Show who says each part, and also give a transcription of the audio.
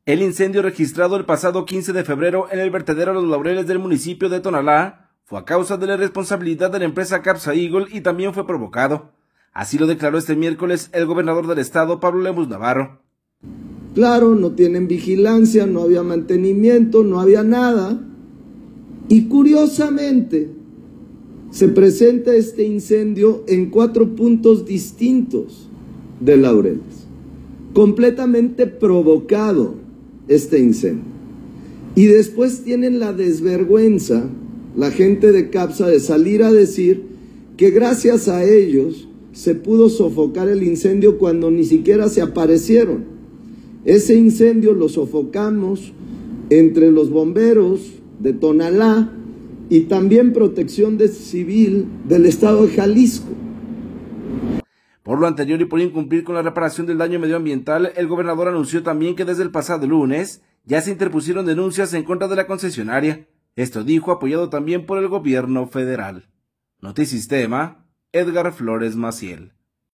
Speaker 1: El incendio registrado el pasado 15 de febrero en el vertedero Los Laureles del municipio de Tonalá fue a causa de la responsabilidad de la empresa Capsa Eagle y también fue provocado. Así lo declaró este miércoles el gobernador del estado, Pablo Lemus Navarro.
Speaker 2: Claro, no tienen vigilancia, no había mantenimiento, no había nada. Y curiosamente, se presenta este incendio en 4 puntos distintos de Laureles. Completamente provocado este incendio. Y después tienen la desvergüenza, la gente de Capsa, de salir a decir que gracias a ellos se pudo sofocar el incendio cuando ni siquiera se aparecieron. Ese incendio lo sofocamos entre los bomberos de Tonalá y también Protección Civil del estado de Jalisco.
Speaker 1: Por lo anterior y por incumplir con la reparación del daño medioambiental, el gobernador anunció también que desde el pasado lunes ya se interpusieron denuncias en contra de la concesionaria. Esto dijo, apoyado también por el gobierno federal. Notisistema, Edgar Flores Maciel.